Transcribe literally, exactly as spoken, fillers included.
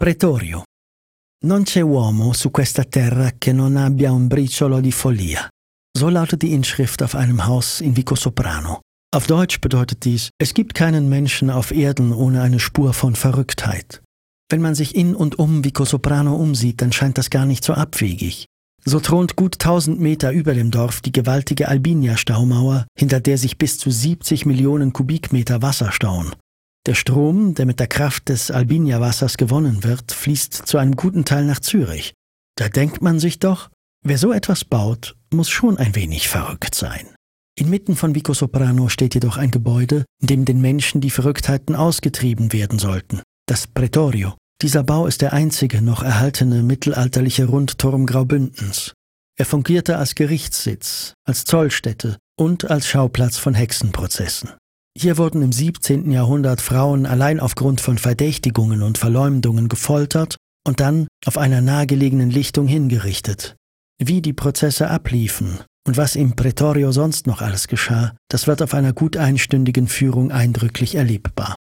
Pretorio. Non c'è uomo su questa terra che non abbia un briciolo di follia. So lautet die Inschrift auf einem Haus in Vicosoprano. Auf Deutsch bedeutet dies, es gibt keinen Menschen auf Erden ohne eine Spur von Verrücktheit. Wenn man sich in und um Vicosoprano umsieht, dann scheint das gar nicht so abwegig. So thront gut tausend Meter über dem Dorf die gewaltige Albinia-Staumauer, hinter der sich bis zu siebzig Millionen Kubikmeter Wasser stauen. Der Strom, der mit der Kraft des Albinia-Wassers gewonnen wird, fließt zu einem guten Teil nach Zürich. Da denkt man sich doch, wer so etwas baut, muss schon ein wenig verrückt sein. Inmitten von Vicosoprano steht jedoch ein Gebäude, in dem den Menschen die Verrücktheiten ausgetrieben werden sollten. Das Pretorio. Dieser Bau ist der einzige noch erhaltene mittelalterliche Rundturm Graubündens. Er fungierte als Gerichtssitz, als Zollstätte und als Schauplatz von Hexenprozessen. Hier wurden im siebzehnten Jahrhundert Frauen allein aufgrund von Verdächtigungen und Verleumdungen gefoltert und dann auf einer nahegelegenen Lichtung hingerichtet. Wie die Prozesse abliefen und was im Pretorio sonst noch alles geschah, das wird auf einer gut einstündigen Führung eindrücklich erlebbar.